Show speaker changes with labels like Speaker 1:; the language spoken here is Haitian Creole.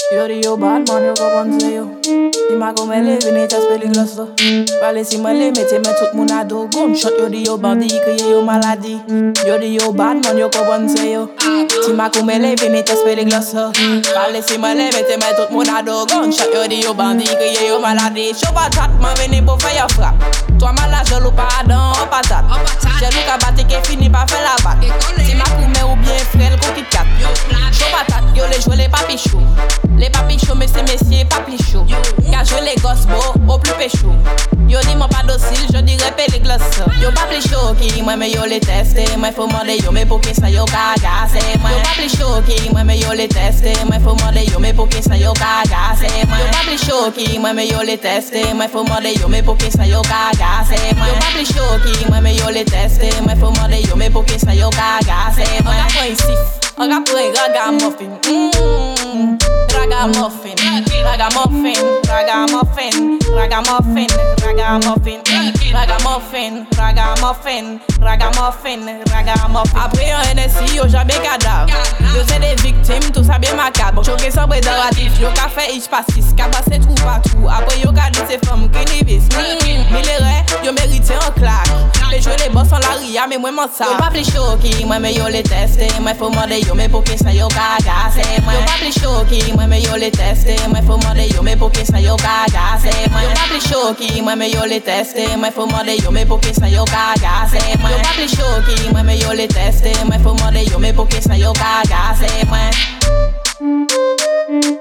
Speaker 1: Yo di yo bad man, yo kapon se yo. Di ma kome le, vini tes pe li glas to. Pale si me le, mette me tout moun ado. Gunshot yo di yo bandi, kriye yo maladi. Yo di yo bad man, yo kapon se yo. Di ma kome le, vini tes pe li glas to. Pale si me le, mette me tout moun ado. Gunshot yo di yo bandi, kriye yo maladi. Show patat, man vini pou fè yo frap. Toi malade, jelou pa adan, en patat. Jelou ka bate ke fini pa fè la bat. Di ma kome ou bien frel, kokit kat. Show patat, yo le jwe le papi chou. Les papis chauds, mais c'est messieurs, papi chaud. Car je les gosses beaux, au plus péchou. Yo dis moi pas docile, je dirais pas les glaces. Yo pas plus chaud qui moi mais yo les tester. Moi faut demander yo mais pour que ça yo cagasse. Moi yo pas plus chaud qui moi mais yo les tester. Moi faut demander yo mais pour que ça yo cagasse. Moi yo pas plus chaud qui moi mais yo les tester. Moi faut demander yo mais pour que ça yo cagasse. Moi yo pas plus chaud qui moi mais yo les tester. Moi faut demander yo mais pour que ça yo cagasse. Moi pas ici. On va prendre ragamuffin. Ragamuffin, ragamuffin, ragamuffin, ragamuffin, ragamuffin, ragamuffin, ragamuffin, ragamuffin, ragamuffin. Après un NSI, yo jamais cadavre. Yo c'est des victimes, tout ça bien macabre. Choqué sans préservatif, yo ka fait ich passis, ka passe trou partout. Après yo ka dit c'est femme qui nivis. Milleraie, yo mérité en claque. Les jouer les boss en la ria, mais moi m'en ça. Yo pas plus chaud qui, moi mais yo les tester. Moi faut demander yo mais pour que ça yo cagasse. Yo pas plus chaud qui, moi mais yo les tester. Moi faut demander yo mais pour que ça yo cagasse. Yo pas plus chaud qui, moi mais yo les tester. Moi faut demander yo mais pour que ça yo cagasse. Yo pas plus chaud qui, moi mais yo les tester. Moi faut demander yo mais pour que ça yo cagasse.